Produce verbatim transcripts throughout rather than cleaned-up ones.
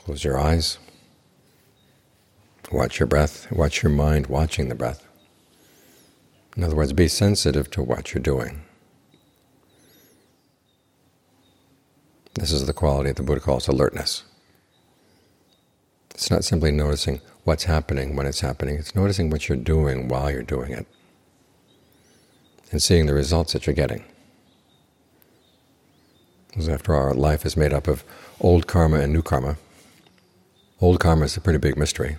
Close your eyes. Watch your breath. Watch your mind watching the breath. In other words, be sensitive to what you're doing. This is the quality the Buddha calls alertness. It's not simply noticing what's happening when it's happening. It's noticing what you're doing while you're doing it and seeing the results that you're getting. Because after all, our life is made up of old karma and new karma. Old karma is a pretty big mystery.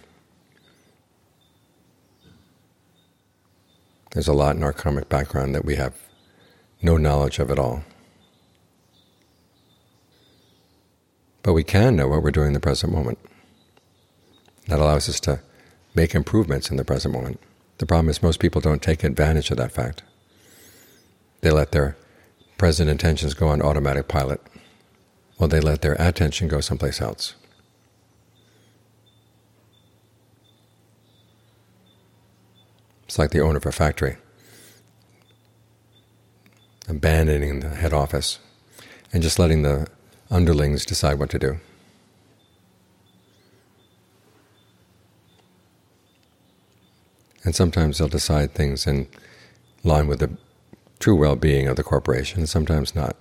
There's a lot in our karmic background that we have no knowledge of at all. But we can know what we're doing in the present moment. That allows us to make improvements in the present moment. The problem is most people don't take advantage of that fact. They let their present intentions go on automatic pilot, while they let their attention go someplace else. It's like the owner of a factory abandoning the head office and just letting the underlings decide what to do. And sometimes they'll decide things in line with the true well-being of the corporation, and sometimes not.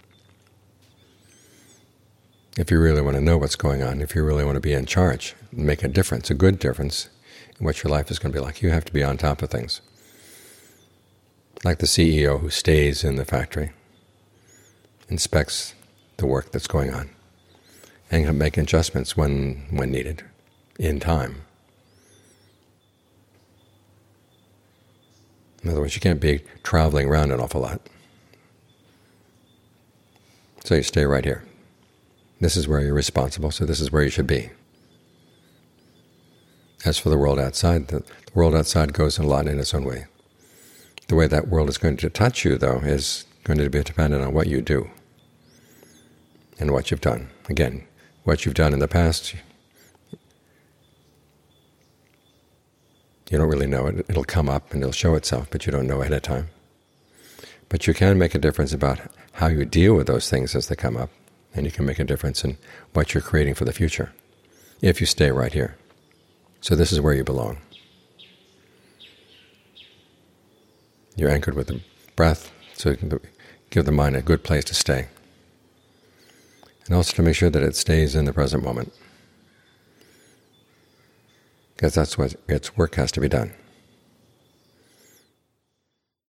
If you really want to know what's going on, if you really want to be in charge, make a difference, a good difference in what your life is going to be like, you have to be on top of things. Like the C E O who stays in the factory, inspects the work that's going on, and can make adjustments when, when needed, in time. In other words, you can't be traveling around an awful lot. So you stay right here. This is where you're responsible, so this is where you should be. As for the world outside, the world outside goes a lot in its own way. The way that world is going to touch you, though, is going to be dependent on what you do and what you've done. Again, what you've done in the past, you don't really know it. It'll come up and it'll show itself, but you don't know ahead of time. But you can make a difference about how you deal with those things as they come up, and you can make a difference in what you're creating for the future if you stay right here. So this is where you belong. You're anchored with the breath, so you can give the mind a good place to stay. And also to make sure that it stays in the present moment, because that's what its work has to be done.